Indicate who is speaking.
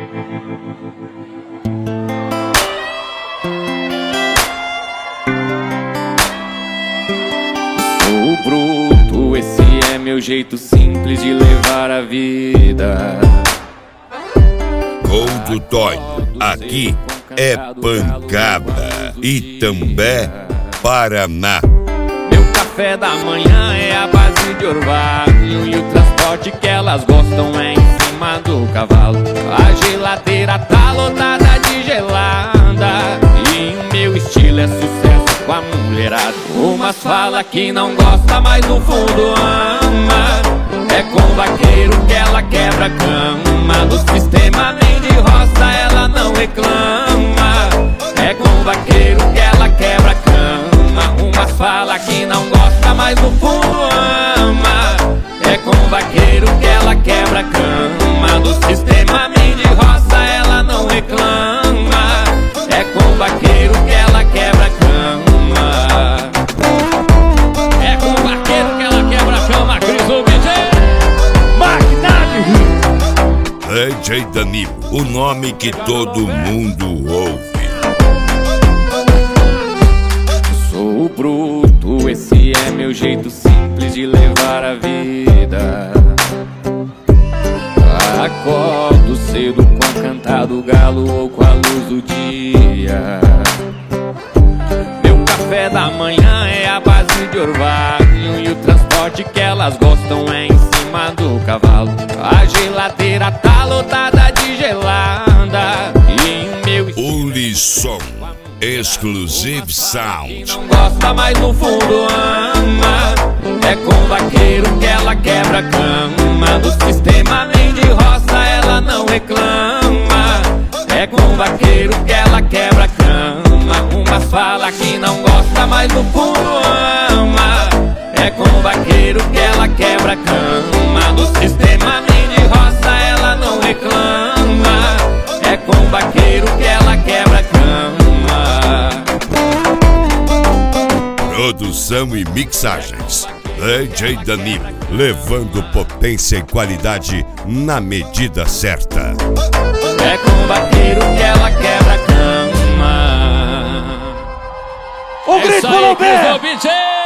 Speaker 1: Sou bruto, esse é meu jeito simples de levar a vida.
Speaker 2: Gol do Tonho, aqui é pancada. Itambé, Paraná.
Speaker 1: Meu café da manhã é a base de orvalho, e o transporte que elas gostam é em cima do cavalo. A geladeira tá lotada de gelada, e o meu estilo é sucesso com a mulherada. Umas fala que não gosta, mas no fundo ama. É com o vaqueiro que ela quebra a cama. Do sistema nem de roça ela não reclama. É com o vaqueiro que ela quebra a cama. Umas fala que não gosta, mas no fundo ama. É com o vaqueiro que ela quebra a cama. Do sistema nem de roça ela não reclama. É com o vaqueiro que ela quebra a cama. É com o vaqueiro que ela quebra a cama, Cris Obidê.
Speaker 2: DJ Danilo, o nome que todo mundo ouve.
Speaker 1: Sou bruto, esse é meu jeito simples de levar a vida. Acordo cedo com a cantada do galo ou com a luz do dia. Meu café da manhã é a base de orvalho, e o transporte que elas gostam é em cima do cavalo. A geladeira tá lotada de gelada, e o meu
Speaker 2: Ulisson Exclusive Sound.
Speaker 1: não gosta, mas no fundo ama. É com o vaqueiro que ela quebra a cama. Do sistema nem de roça ela não reclama. É com o vaqueiro que ela quebra a cama. Umas fala que não gosta, mas no fundo ama. É com o vaqueiro que ela quebra a cama. Do sistema nem de roça ela não reclama. É com o vaqueiro que ela quebra a cama.
Speaker 2: Produção e mixagens, DJ Danilo, levando potência e qualidade na medida certa.
Speaker 1: É com o vaqueiro que ela quebra a cama.
Speaker 3: Um grito para o
Speaker 1: Cris Obidê.